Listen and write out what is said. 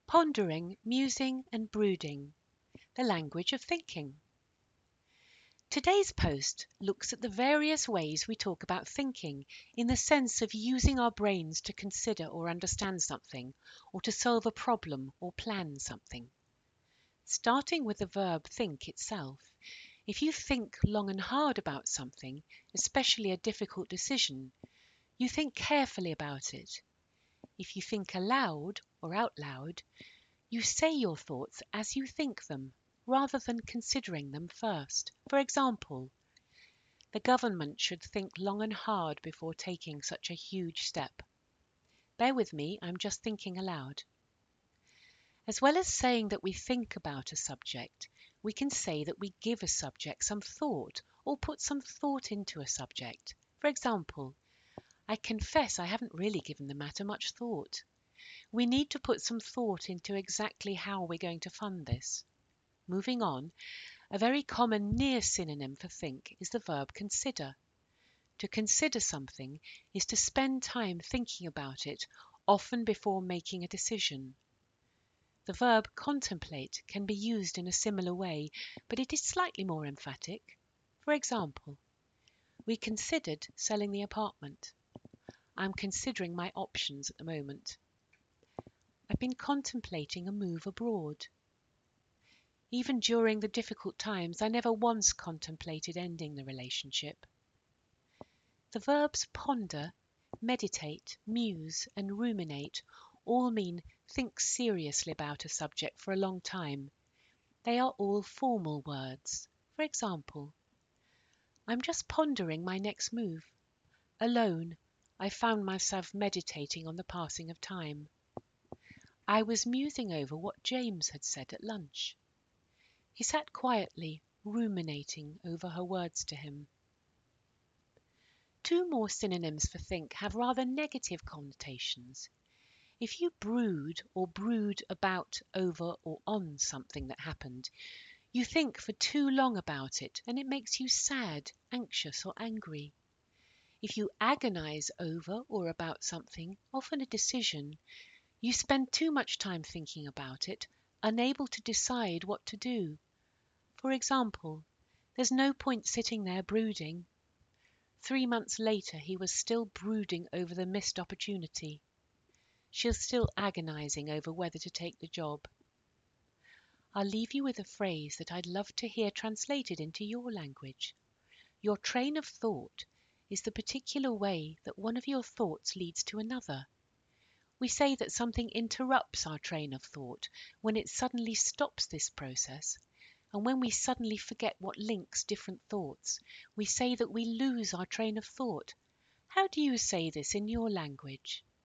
Pondering, musing and brooding, the language of thinking. Today's post looks at the various ways we talk about thinking in the sense of using our brains to consider or understand something, or to solve a problem or plan something. Starting with the verb think itself, if you think long and hard about something, especially a difficult decision, you think carefully about it. If you think aloud or out loud, you say your thoughts as you think them, rather than considering them first. For example, the government should think long and hard before taking such a huge step. Bear with me, I'm just thinking aloud. As well as saying that we think about a subject, we can say that we give a subject some thought or put some thought into a subject. For example, I confess I haven't really given the matter much thought. We need to put some thought into exactly how we're going to fund this. Moving on, a very common near synonym for think is the verb consider. To consider something is to spend time thinking about it, often before making a decision. The verb contemplate can be used in a similar way, but it is slightly more emphatic. For example, we considered selling the apartment. I'm considering my options at the moment. I've been contemplating a move abroad. Even during the difficult times, I never once contemplated ending the relationship. The verbs ponder, meditate, muse, and ruminate all mean think seriously about a subject for a long time. They are all formal words. For example, I'm just pondering my next move. Alone, I found myself meditating on the passing of time. I was musing over what James had said at lunch. He sat quietly, ruminating over her words to him. Two more synonyms for think have rather negative connotations. If you brood or brood about, over or on something that happened, you think for too long about it and it makes you sad, anxious or angry. If you agonize over or about something, often a decision, you spend too much time thinking about it, unable to decide what to do. For example, there's no point sitting there brooding. 3 months later, he was still brooding over the missed opportunity. She's still agonizing over whether to take the job. I'll leave you with a phrase that I'd love to hear translated into your language. Your train of thought is the particular way that one of your thoughts leads to another. We say that something interrupts our train of thought when it suddenly stops this process, and when we suddenly forget what links different thoughts, we say that we lose our train of thought. How do you say this in your language?